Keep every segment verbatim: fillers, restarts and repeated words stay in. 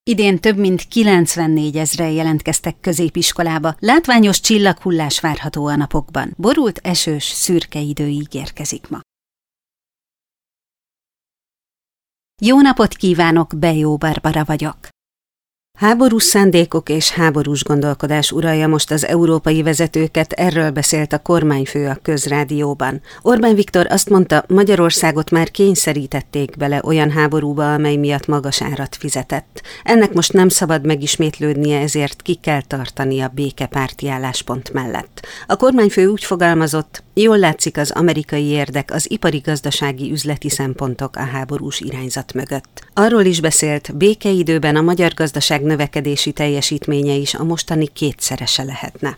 Idén több mint kilencvennégyezren jelentkeztek középiskolába, látványos csillaghullás várható a napokban. Borult, esős, szürke idő ígérkezik ma. Jó napot kívánok, Bejó Barbara vagyok. Háborús szándékok és háborús gondolkodás uralja most az európai vezetőket, erről beszélt a kormányfő a Közrádióban. Orbán Viktor azt mondta, Magyarországot már kényszerítették bele olyan háborúba, amely miatt magas árat fizetett. Ennek most nem szabad megismétlődnie, ezért ki kell tartani a békepárti álláspont mellett. A kormányfő úgy fogalmazott, jól látszik az amerikai érdek, az ipari-gazdasági üzleti szempontok a háborús irányzat mögött. Arról is beszélt, békeidőben a magyar gazdaság növekedési teljesítménye is a mostani kétszerese lehetne.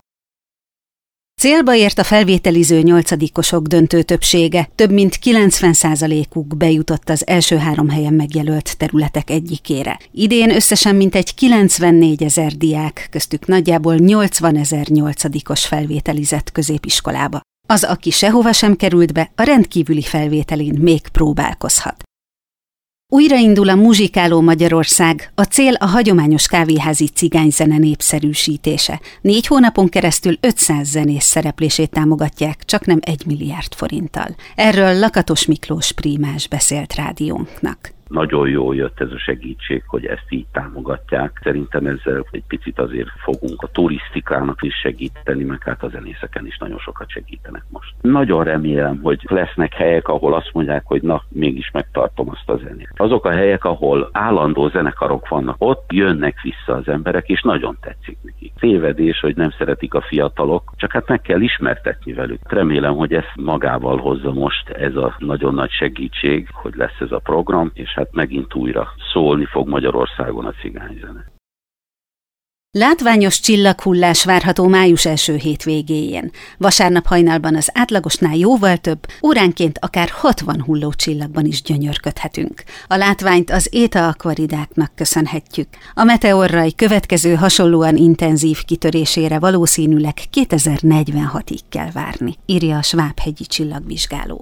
Célba ért a felvételiző nyolcadikosok döntő többsége, több mint kilencven százalékuk bejutott az első három helyen megjelölt területek egyikére. Idén összesen mintegy kilencvennégyezer diák, köztük nagyjából nyolcvanezer nyolcadikos felvételizett középiskolába. Az, aki sehova sem került be, a rendkívüli felvételin még próbálkozhat. Újraindul a Muzsikáló Magyarország, a cél a hagyományos kávéházi cigányzene népszerűsítése. Négy hónapon keresztül ötszáz zenész szereplését támogatják, csak nem egy milliárd forinttal. Erről Lakatos Miklós prímás beszélt rádiónknak. Nagyon jól jött ez a segítség, hogy ezt így támogatják. Szerintem ezzel egy picit azért fogunk a turisztikának is segíteni, meg hát a zenészeken is nagyon sokat segítenek most. Nagyon remélem, hogy lesznek helyek, ahol azt mondják, hogy na, mégis megtartom azt a zenét. Azok a helyek, ahol állandó zenekarok vannak, ott jönnek vissza az emberek, és nagyon tetszik nekik. Tévedés, hogy nem szeretik a fiatalok, csak hát meg kell ismertetni velük. Remélem, hogy ezt magával hozza most ez a nagyon nagy segítség, hogy lesz ez a program, és hát megint újra szólni fog Magyarországon a cigányzene. Látványos csillaghullás várható május első hétvégéjén. Vasárnap hajnalban az átlagosnál jóval több, óránként akár hatvan hulló csillagban is gyönyörködhetünk. A látványt az Eta akvaridáknak köszönhetjük. A meteorraj következő hasonlóan intenzív kitörésére valószínűleg kétezer-negyvenhatig kell várni, írja a Svábhegyi csillagvizsgáló.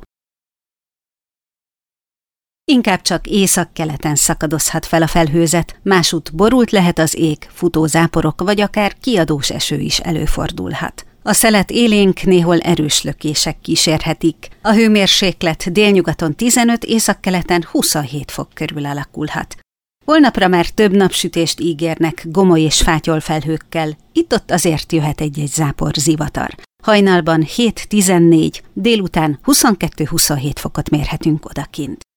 Inkább csak északkeleten szakadozhat fel a felhőzet, másút borult lehet az ég, futó záporok vagy akár kiadós eső is előfordulhat. A szelet élénk, néhol erős lökések kísérhetik. A hőmérséklet délnyugaton tizenöt, északkeleten huszonhét fok körül alakulhat. Holnapra már több napsütést ígérnek gomoly és fátyol felhőkkel, itt-ott azért jöhet egy-egy zápor zivatar. Hajnalban hét-tizennégy, délután huszonkettő-huszonhét fokot mérhetünk odakint.